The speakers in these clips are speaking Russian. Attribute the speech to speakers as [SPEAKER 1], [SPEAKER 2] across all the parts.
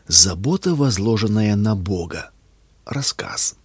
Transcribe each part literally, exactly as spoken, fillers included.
[SPEAKER 1] Забота, возложенная на Бога. Рассказ.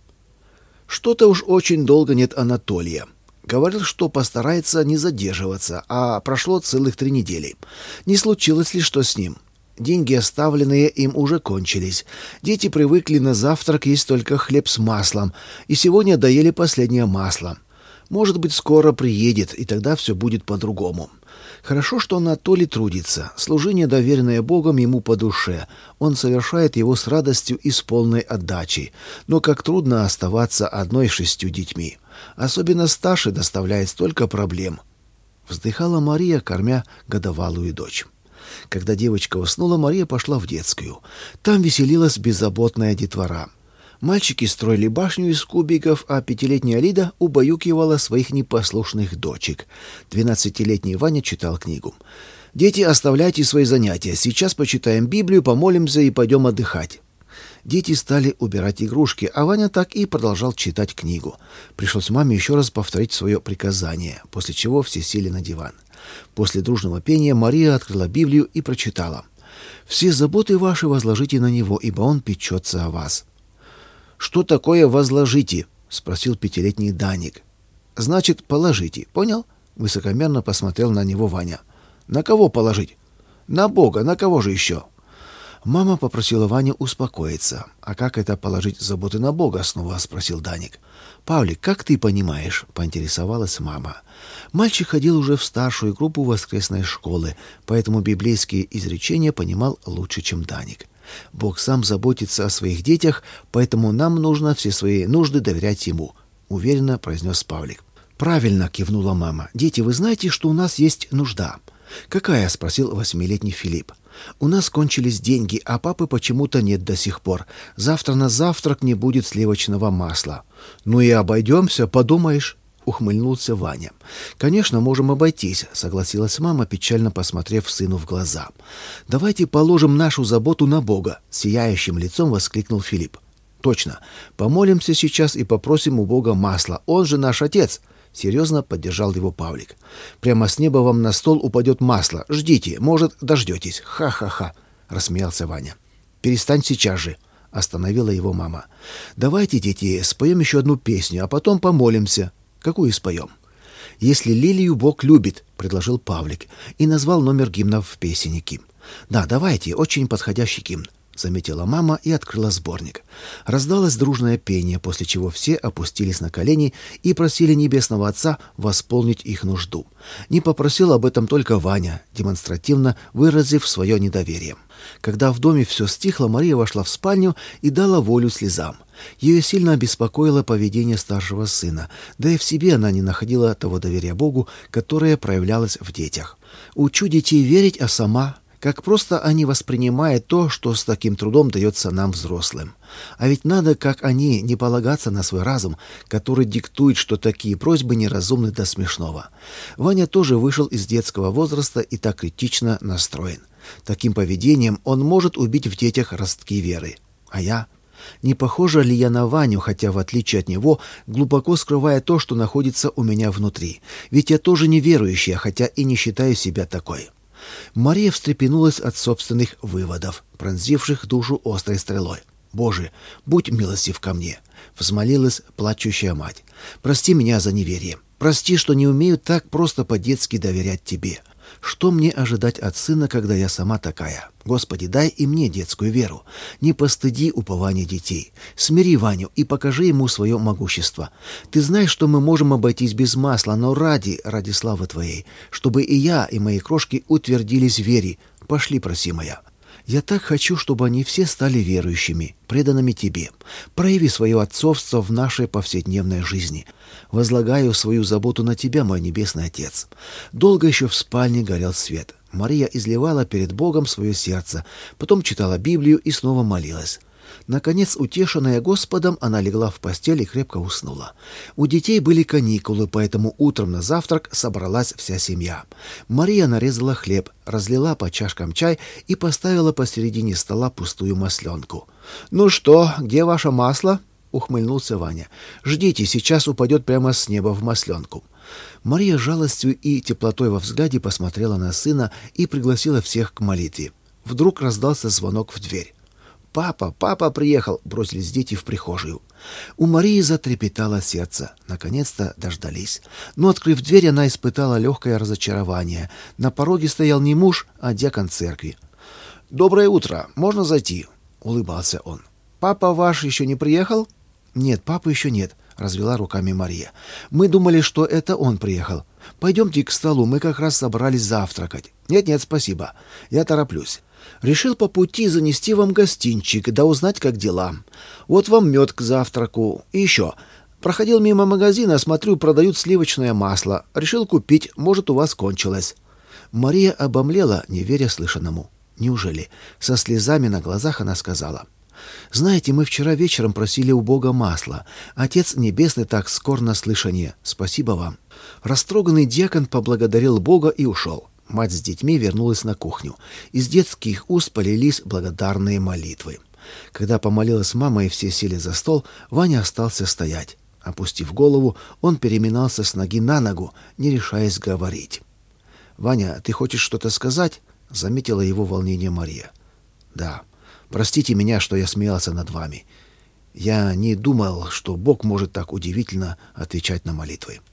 [SPEAKER 1] Что-то уж очень долго нет Анатолия. Говорил, что постарается не задерживаться, а прошло целых три недели. Не случилось ли что с ним? Деньги, оставленные им, уже кончились. Дети привыкли на завтрак есть только хлеб с маслом, и сегодня доели последнее масло. Может быть, скоро приедет, и тогда все будет по-другому. Хорошо, что Анатолий трудится. Служение, доверенное Богом, ему по душе. Он совершает его с радостью и с полной отдачей. Но как трудно оставаться одной с шестью детьми. Особенно старший доставляет столько проблем. Вздыхала Мария, кормя годовалую дочь. Когда девочка уснула, Мария пошла в детскую. Там веселилась беззаботная детвора. Мальчики строили башню из кубиков, а пятилетняя Лида убаюкивала своих непослушных дочек. Двенадцатилетний Ваня читал книгу. «Дети, оставляйте свои занятия. Сейчас почитаем Библию, помолимся и пойдем отдыхать». Дети стали убирать игрушки, а Ваня так и продолжал читать книгу. Пришлось маме еще раз повторить свое приказание, после чего все сели на диван. После дружного пения Мария открыла Библию и прочитала: «Все заботы ваши возложите на него, ибо он печется о вас». «Что такое возложите?» — спросил пятилетний Даник. «Значит, положите, понял?» — высокомерно посмотрел на него Ваня. «На кого положить?» «На Бога, на кого же еще?» Мама попросила Ваню успокоиться. «А как это положить заботы на Бога?» — снова спросил Даник. «Павлик, как ты понимаешь?» — поинтересовалась мама. Мальчик ходил уже в старшую группу воскресной школы, поэтому библейские изречения понимал лучше, чем Даник. «Бог сам заботится о своих детях, поэтому нам нужно все свои нужды доверять ему», — уверенно произнес Павлик. «Правильно», — кивнула мама. «Дети, вы знаете, что у нас есть нужда?» «Какая?» — спросил восьмилетний Филипп. «У нас кончились деньги, а папы почему-то нет до сих пор. Завтра на завтрак не будет сливочного масла». «Ну и обойдемся, подумаешь», — ухмыльнулся Ваня. «Конечно, можем обойтись», — согласилась мама, печально посмотрев сыну в глаза. «Давайте положим нашу заботу на Бога», — сияющим лицом воскликнул Филипп. «Точно. Помолимся сейчас и попросим у Бога масла. Он же наш отец», — серьезно поддержал его Павлик. «Прямо с неба вам на стол упадет масло. Ждите, может, дождетесь. Ха-ха-ха», — рассмеялся Ваня. «Перестань сейчас же», — остановила его мама. «Давайте, дети, споем еще одну песню, а потом помолимся». «Какую споем?» «Если лилию Бог любит», — предложил Павлик и назвал номер гимна в песеннике. «Да, давайте, очень подходящий гимн», — заметила мама и открыла сборник. Раздалось дружное пение, после чего все опустились на колени и просили Небесного Отца восполнить их нужду. Не попросил об этом только Ваня, демонстративно выразив свое недоверие. Когда в доме все стихло, Мария вошла в спальню и дала волю слезам. Ее сильно обеспокоило поведение старшего сына, да и в себе она не находила того доверия Богу, которое проявлялось в детях. «Учу детей верить, а сама...» Как просто они воспринимают то, что с таким трудом дается нам, взрослым. А ведь надо, как они, не полагаться на свой разум, который диктует, что такие просьбы неразумны до смешного. Ваня тоже вышел из детского возраста и так критично настроен. Таким поведением он может убить в детях ростки веры. А я? Не похожа ли я на Ваню, хотя, в отличие от него, глубоко скрывая то, что находится у меня внутри? Ведь я тоже неверующая, хотя и не считаю себя такой. Мария встрепенулась от собственных выводов, пронзивших душу острой стрелой. «Боже, будь милостив ко мне!» — взмолилась плачущая мать. «Прости меня за неверие. Прости, что не умею так просто по-детски доверять тебе. Что мне ожидать от сына, когда я сама такая? Господи, дай и мне детскую веру. Не постыди упования детей. Смири Ваню и покажи ему свое могущество. Ты знаешь, что мы можем обойтись без масла, но ради, ради славы Твоей, чтобы и я, и мои крошки утвердились в вере. Пошли, проси моя. Я так хочу, чтобы они все стали верующими, преданными Тебе. Прояви свое отцовство в нашей повседневной жизни. Возлагаю свою заботу на Тебя, мой Небесный Отец». Долго еще в спальне горел свет. Мария изливала перед Богом свое сердце, потом читала Библию и снова молилась. Наконец, утешенная Господом, она легла в постель и крепко уснула. У детей были каникулы, поэтому утром на завтрак собралась вся семья. Мария нарезала хлеб, разлила по чашкам чай и поставила посередине стола пустую масленку. «Ну что, где ваше масло?» — ухмыльнулся Ваня. «Ждите, сейчас упадет прямо с неба в масленку». Мария жалостью и теплотой во взгляде посмотрела на сына и пригласила всех к молитве. Вдруг раздался звонок в дверь. «Папа, папа приехал!» — бросились дети в прихожую. У Марии затрепетало сердце. Наконец-то дождались. Но, открыв дверь, она испытала легкое разочарование. На пороге стоял не муж, а диакон церкви. «Доброе утро! Можно зайти?» — улыбался он. «Папа ваш еще не приехал?» «Нет, папы еще нет», — развела руками Мария. «Мы думали, что это он приехал. Пойдемте к столу, мы как раз собрались завтракать». «Нет-нет, спасибо. Я тороплюсь. Решил по пути занести вам гостинчик, да узнать, как дела. Вот вам мед к завтраку. И еще. Проходил мимо магазина, смотрю, продают сливочное масло. Решил купить, может, у вас кончилось». Мария обомлела, не веря слышанному. Неужели? Со слезами на глазах она сказала: «Знаете, мы вчера вечером просили у Бога масла. Отец Небесный так скор на слышание. Спасибо вам». Растроганный диакон поблагодарил Бога и ушел. Мать с детьми вернулась на кухню. Из детских уст полились благодарные молитвы. Когда помолилась мама и все сели за стол, Ваня остался стоять. Опустив голову, он переминался с ноги на ногу, не решаясь говорить. «Ваня, ты хочешь что-то сказать?» — заметила его волнение Мария. «Да. Простите меня, что я смеялся над вами. Я не думал, что Бог может так удивительно отвечать на молитвы».